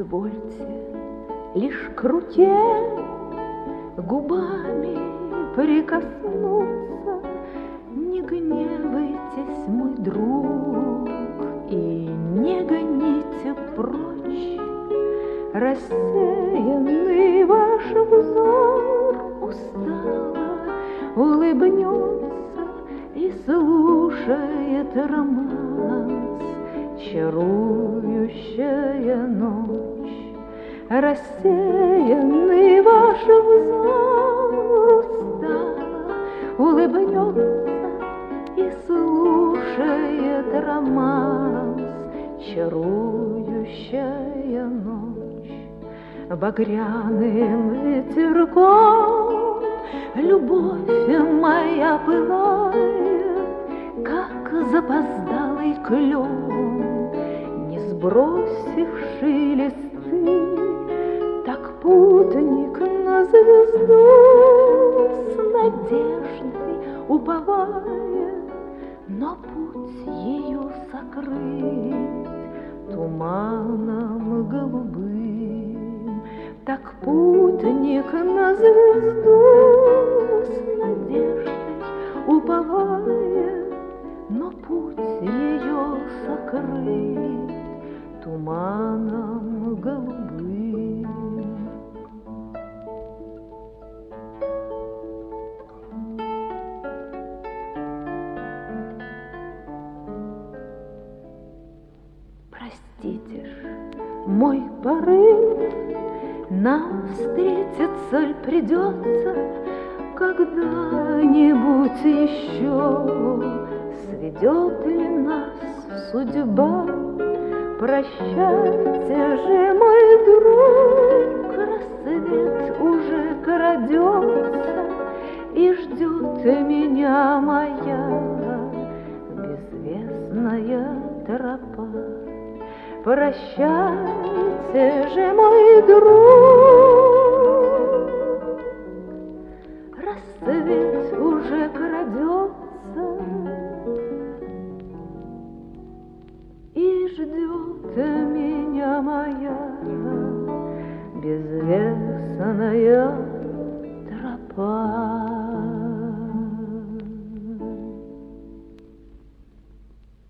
Позвольте лишь к руке губами прикоснуться. Не гневайтесь, мой друг, и не гоните прочь. Рассеянный ваш взор устало улыбнется и слушает романс. Чарующая ночь, рассеянный ваш взор устало улыбнется и слушает романс. Чарующая ночь, багряным ветерком любовь моя пылает, как запоздалый клен, не сбросивший листы. Так путник на звезду с надеждой уповает, но путь ее сокрыт туманом голубым. Так путник на звезду с надеждой уповает, но путь ее сокрыт туманом голубым. Простите ж мой порыв, нам встретиться ль придется когда-нибудь еще? Сведет ли нас судьба? Прощайте же, мой друг, рассвет уже крадется, и ждет меня моя безвестная тропа. Прощайте же, мой друг, рассвет уже крадется, и ждет меня моя безвестная тропа.